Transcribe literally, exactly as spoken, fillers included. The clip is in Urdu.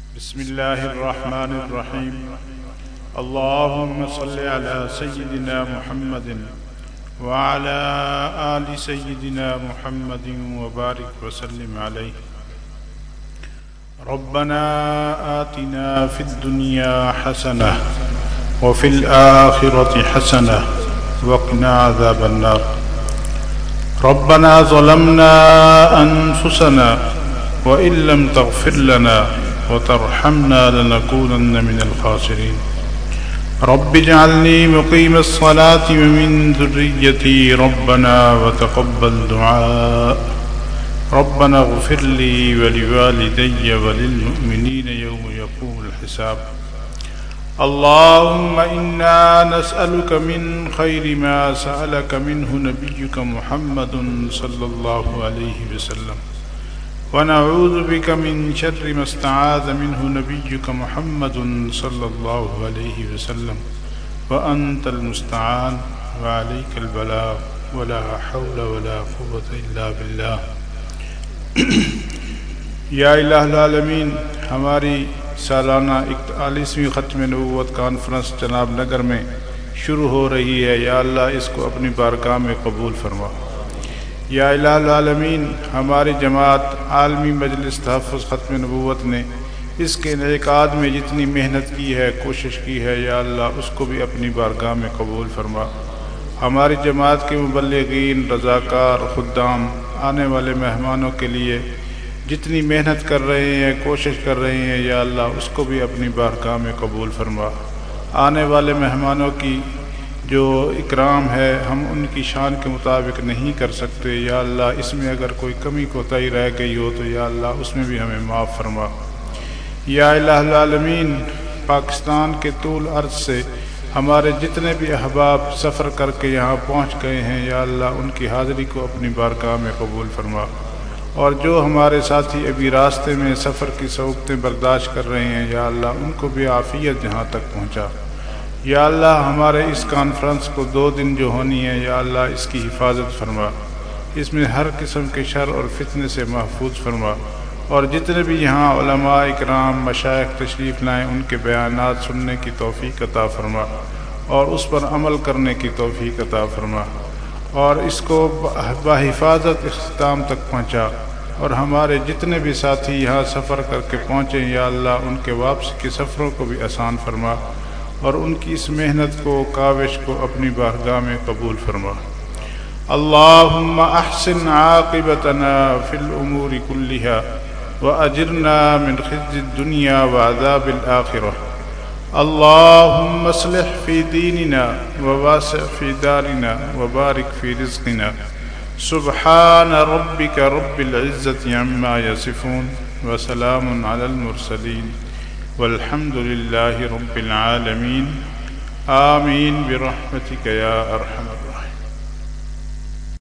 بسم الله الرحمن الرحيم. اللهم صل على سيدنا محمد وعلى آل سيدنا محمد وبارك وسلم عليه. ربنا آتنا في الدنيا حسنة وفي الآخرة حسنة وقنا عذاب النار. ربنا ظلمنا أنفسنا وإن لم تغفر لنا وترحمنا لنكونن من الخاسرين. رب اجعلني مقيم الصلاة ومن ذريتي ربنا وتقبل دعاء. ربنا اغفر لي ولوالدي وللمؤمنين يوم يقوم الحساب. اللهم إنا نسألك من خير ما سألك منه نبيك محمد صلى الله عليه وسلم، ونعوذ بك من شر ما استعاذ منه نبيك محمد صلى الله عليه وسلم، وأنت المستعان وعليك البلاغ ولا حول ولا قوة إلا بالله. یا الہ العالمین، ہماری سالانہ اکتالیسویں ختم نبوت کانفرنس جناب نگر میں شروع ہو رہی ہے. یا اللہ اس کو اپنی بارگاہ میں قبول فرما. یا الہ العالمین، ہماری جماعت عالمی مجلس تحفظ ختم نبوت نے اس کے انعقاد میں جتنی محنت کی ہے، کوشش کی ہے، یا اللہ اس کو بھی اپنی بارگاہ میں قبول فرما. ہماری جماعت کے مبلغین، رضاکار، خدام، آنے والے مہمانوں کے لیے جتنی محنت کر رہے ہیں، کوشش کر رہے ہیں، یا اللہ اس کو بھی اپنی بارگاہ میں قبول فرما. آنے والے مہمانوں کی جو اکرام ہے ہم ان کی شان کے مطابق نہیں کر سکتے. یا اللہ اس میں اگر کوئی کمی کوتاہی رہ گئی ہو تو یا اللہ اس میں بھی ہمیں معاف فرما. یا الہ العالمین، پاکستان کے طول عرض سے ہمارے جتنے بھی احباب سفر کر کے یہاں پہنچ گئے ہیں، یا اللہ ان کی حاضری کو اپنی بارگاہ میں قبول فرما. اور جو ہمارے ساتھی ابھی راستے میں سفر کی صعوبتیں برداشت کر رہے ہیں، یا اللہ ان کو بھی عافیت جہاں تک پہنچا. یا اللہ ہمارے اس کانفرنس کو دو دن جو ہونی ہے، یا اللہ اس کی حفاظت فرما. اس میں ہر قسم کے شر اور فتنے سے محفوظ فرما. اور جتنے بھی یہاں علماء اکرام، مشائخ تشریف لائیں، ان کے بیانات سننے کی توفیق عطا فرما اور اس پر عمل کرنے کی توفیق عطا فرما. اور اس کو بحفاظت اختتام تک پہنچا. اور ہمارے جتنے بھی ساتھی یہاں سفر کر کے پہنچے، یا اللہ ان کے واپسی کے سفروں کو بھی آسان فرما اور ان کی اس محنت کو، کاوش کو اپنی بارگاہ میں قبول فرما. اللہم احسن عاقبتنا فی الامور کلہا واجرنا من خزي الدنيا وعذاب الآخرة. اللهم اصلح في ديننا وواسع في دارنا وبارك في رزقنا. سبحان ربك رب العزة عما يصفون وسلام على المرسلين والحمد لله رب العالمين. آمين برحمتك يا أرحم الراحمين.